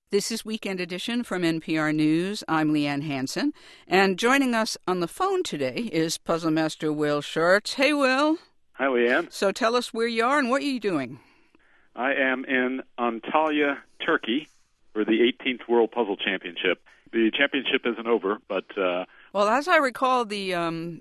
This is Weekend Edition from NPR News. I'm Leanne Hansen, and joining us on the phone today is Puzzle Master Will Shortz. Hey, Will. Hi, Leanne. So tell us where you are and what are you doing? I am in Antalya, Turkey, for the 18th World Puzzle Championship. The championship isn't over, but... Well, as I recall, the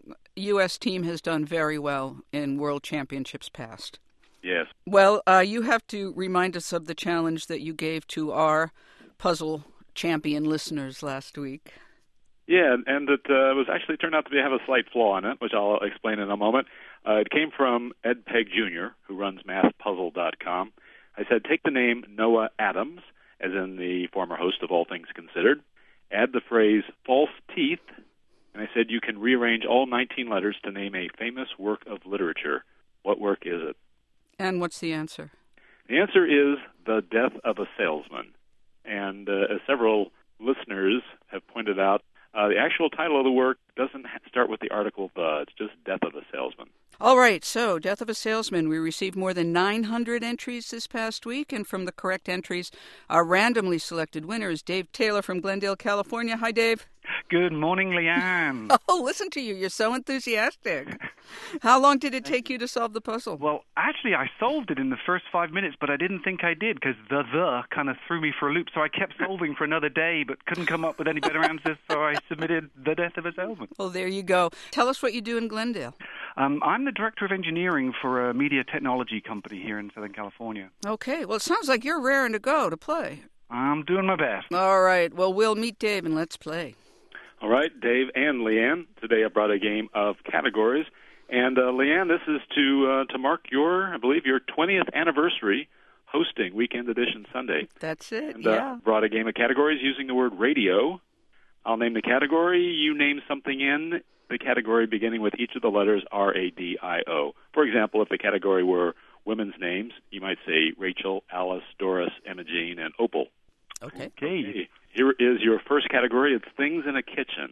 U.S. team has done very well in World Championships past. Yes. Well, you have to remind us of the challenge that you gave to our puzzle champion listeners last week. Yeah, and it was actually turned out to have a slight flaw in it, which I'll explain in a moment. It came from Ed Pegg Jr., who runs MathPuzzle.com. I said, take the name Noah Adams, as in the former host of All Things Considered, add the phrase false teeth, and I said you can rearrange all 19 letters to name a famous work of literature. What work is it? And what's the answer? The answer is The Death of a Salesman. And as several listeners have pointed out, the actual title of the work doesn't start with the article the. It's just Death of a Salesman. All right, so Death of a Salesman. We received more than 900 entries this past week, and from the correct entries, our randomly selected winner is Dave Taylor from Glendale, California. Hi, Dave. Good morning, Leanne. Oh, listen to you. You're so enthusiastic. How long did it take you to solve the puzzle? Well, actually, I solved it in the first 5 minutes, but I didn't think I did because the kind of threw me for a loop. So I kept solving for another day, but couldn't come up with any better answers, so I submitted The Death of a Salesman. Well, there you go. Tell us what you do in Glendale. I'm the director of engineering for a media technology company here in Southern California. Okay. Well, it sounds like you're raring to go to play. I'm doing my best. All right. Well, we'll meet Dave and let's play. All right, Dave and Leanne. Today I brought a game of categories. And, Leanne, this is to mark I believe, your 20th anniversary hosting Weekend Edition Sunday. That's it, and, yeah. Brought a game of categories using the word radio. I'll name the category. You name something in the category beginning with each of the letters R-A-D-I-O. For example, if the category were women's names, you might say Rachel, Alice, Doris, Emma Jean, and Opal. Okay. Here is your first category. It's things in a kitchen.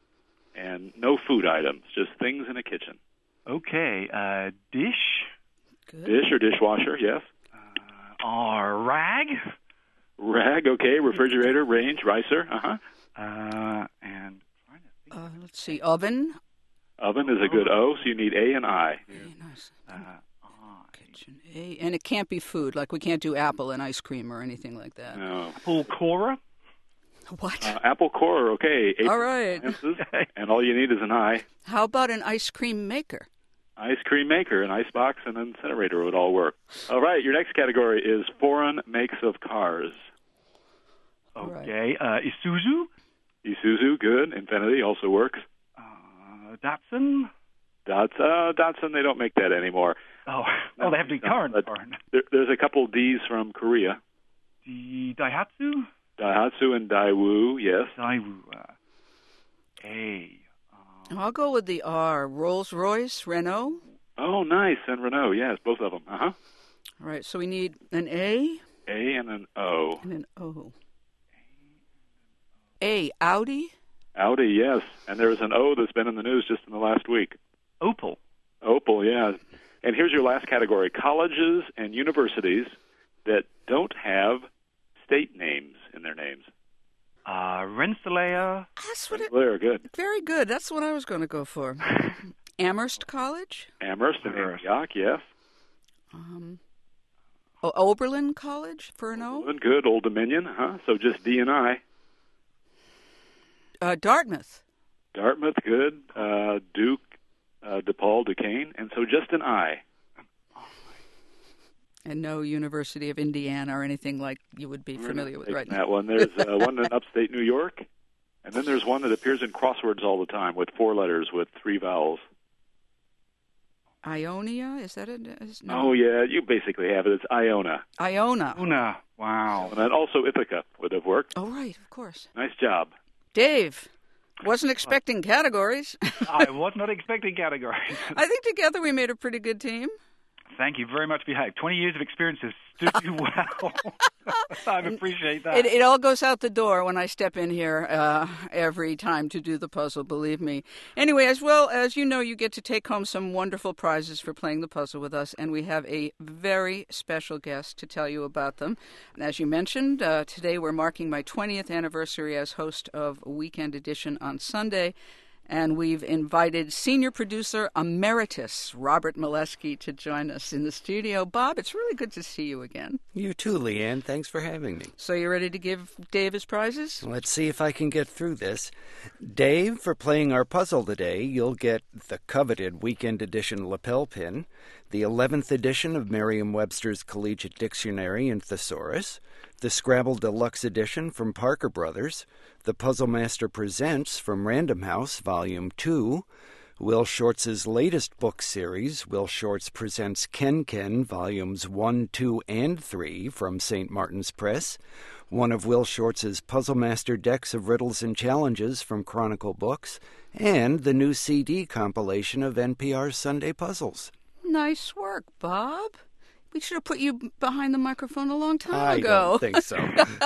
And no food items, just things in a kitchen. Okay, dish. Good. Dish or dishwasher, yes. Rag. Rag, okay. Refrigerator, range, ricer, And let's see, oven. Oven is a good O, so you need A and I. Very nice. Kitchen. A, and it can't be food, like we can't do apple and ice cream or anything like that. No. Apple core. What? Apple core, okay. All right. And all you need is an I. How about an ice cream maker? Ice cream maker, an icebox, and an incinerator would all work. All right, your next category is foreign makes of cars. Okay, Isuzu. Isuzu, good. Infiniti also works. Datsun. Datsun, they don't make that anymore. They have the current part. There's a couple Ds from Korea. Daihatsu. Daihatsu and Daewoo, yes. Daewoo. A. I'll go with the R. Rolls-Royce, Renault. Oh, nice. And Renault, yes, both of them. All right, so we need an A. A and an O. And an O. A. Audi. Audi, yes. And there's an O that's been in the news just in the last week. Opal. Opal, yeah. And here's your last category, colleges and universities that don't have state names in their names. Rensselaer. Rensselaer, good. Very good. That's what I was going to go for. Amherst College? Amherst and Antioch, yes. Oberlin College for an O? Oberlin, good. Old Dominion, So just D and I. Dartmouth. Dartmouth, good. Duke, DePaul, Duquesne, and so just an I. And no University of Indiana or anything like you would be familiar with right now. That one. There's one in upstate New York, and then there's one that appears in crosswords all the time with 4 letters with 3 vowels. Ionia, is that it? No. Oh, yeah, you basically have it. It's Iona. Iona. Wow. And then also Ithaca would have worked. Oh, right, of course. Nice job. Dave, wasn't expecting categories. I was not expecting categories. I think together we made a pretty good team. Thank you very much for your help. 20 years of experience has stood you well. I appreciate that. It all goes out the door when I step in here every time to do the puzzle, believe me. Anyway, as well as you know, you get to take home some wonderful prizes for playing the puzzle with us, and we have a very special guest to tell you about them. As you mentioned, today we're marking my 20th anniversary as host of Weekend Edition on Sunday. And we've invited senior producer emeritus Robert Molesky to join us in the studio. Bob, it's really good to see you again. You too, Leanne. Thanks for having me. So you ready to give Dave his prizes? Let's see if I can get through this. Dave, for playing our puzzle today, you'll get the coveted Weekend Edition lapel pin, the 11th edition of Merriam-Webster's Collegiate Dictionary and Thesaurus, the Scrabble Deluxe Edition from Parker Brothers, the Puzzle Master Presents from Random House, Volume 2, Will Shortz's latest book series, Will Shortz Presents Ken Ken, Volumes 1, 2, and 3 from St. Martin's Press, one of Will Shortz's Puzzle Master decks of riddles and challenges from Chronicle Books, and the new CD compilation of NPR's Sunday Puzzles. Nice work, Bob. We should have put you behind the microphone a long time ago. I don't think so.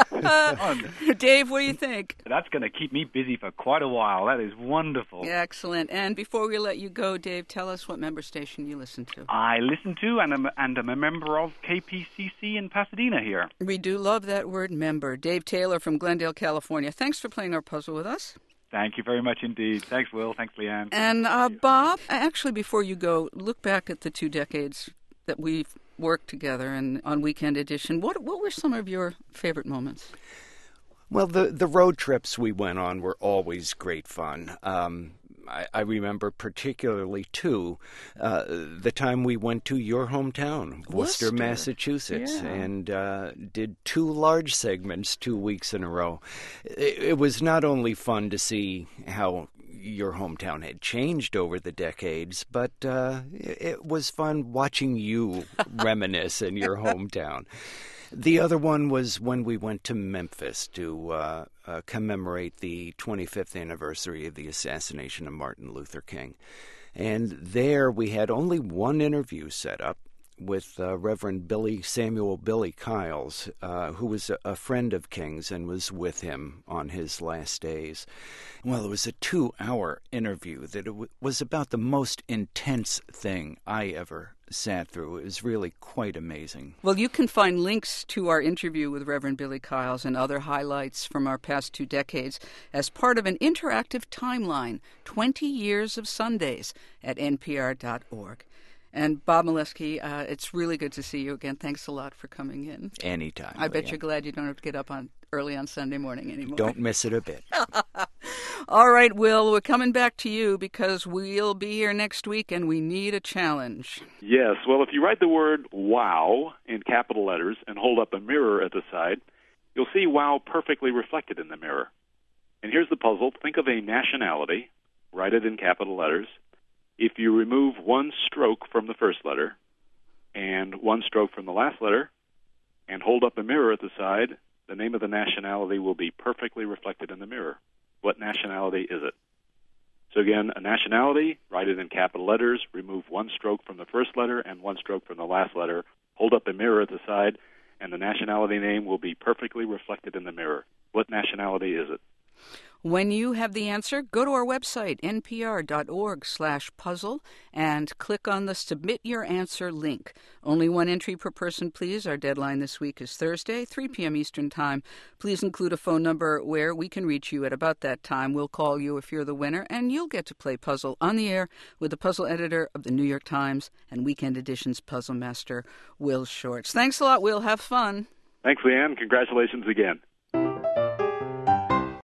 Dave, what do you think? That's going to keep me busy for quite a while. That is wonderful. Excellent. And before we let you go, Dave, tell us what member station you listen to. I listen to and am a member of KPCC in Pasadena here. We do love that word, member. Dave Taylor from Glendale, California. Thanks for playing our puzzle with us. Thank you very much indeed. Thanks, Will. Thanks, Leanne. And Bob, actually, before you go, look back at the 2 decades that we've worked together and on Weekend Edition. What were some of your favorite moments? Well, the road trips we went on were always great fun. I remember particularly, too, the time we went to your hometown, Worcester, Massachusetts, and did 2 large segments 2 weeks in a row. It was not only fun to see how your hometown had changed over the decades, but it was fun watching you reminisce in your hometown. The other one was when we went to Memphis to commemorate the 25th anniversary of the assassination of Martin Luther King. And there we had only one interview set up with Reverend Samuel Billy Kyles, who was a friend of King's and was with him on his last days. Well, it was a 2-hour interview that was about the most intense thing I ever sat through. It was really quite amazing. Well, you can find links to our interview with Reverend Billy Kyles and other highlights from our past 2 decades as part of an interactive timeline, 20 Years of Sundays, at npr.org. And Bob Molesky, it's really good to see you again. Thanks a lot for coming in. Anytime. I bet you're glad you don't have to get up early on Sunday morning anymore. Don't miss it a bit. All right, Will, we're coming back to you because we'll be here next week and we need a challenge. Yes, well, if you write the word WOW in capital letters and hold up a mirror at the side, you'll see WOW perfectly reflected in the mirror. And here's the puzzle. Think of a nationality, write it in capital letters. If you remove 1 stroke from the first letter and 1 stroke from the last letter and hold up a mirror at the side, the name of the nationality will be perfectly reflected in the mirror. What nationality is it? So again, a nationality, write it in capital letters, remove 1 stroke from the first letter and 1 stroke from the last letter, hold up a mirror at the side, and the nationality name will be perfectly reflected in the mirror. What nationality is it? When you have the answer, go to our website, npr.org/puzzle, and click on the Submit Your Answer link. Only 1 entry per person, please. Our deadline this week is Thursday, 3 p.m. Eastern Time. Please include a phone number where we can reach you at about that time. We'll call you if you're the winner, and you'll get to play puzzle on the air with the puzzle editor of the New York Times and Weekend Edition's puzzle master, Will Shortz. Thanks a lot, Will. Have fun. Thanks, Leanne. Congratulations again.